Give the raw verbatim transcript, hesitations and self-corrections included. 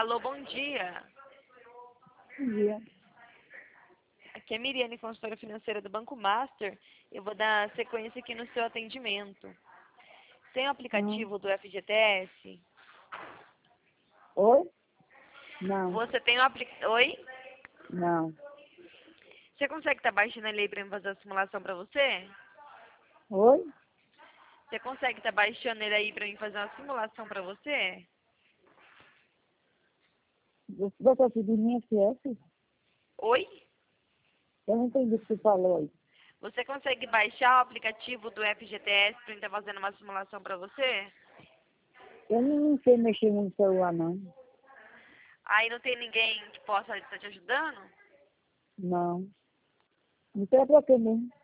Alô, bom dia. Bom dia. Aqui é a Miriane, consultora financeira do Banco Master. Eu vou dar sequência aqui no seu atendimento. Tem o Hum. aplicativo do F G T S? Oi? Não, Você tem o aplicativo... Oi? não. Você consegue estar baixando ele aí para fazer a simulação para você? Oi? Você consegue estar baixando ele aí para mim fazer uma simulação para você? Você vai conseguir minha F S? Oi? Eu não entendi o que você falou aí. Você consegue baixar o aplicativo do F G T S para estar fazendo uma simulação para você? Eu não sei mexer no celular, não. Aí não tem ninguém que possa estar te ajudando? Não. Não sei pra quê mesmo.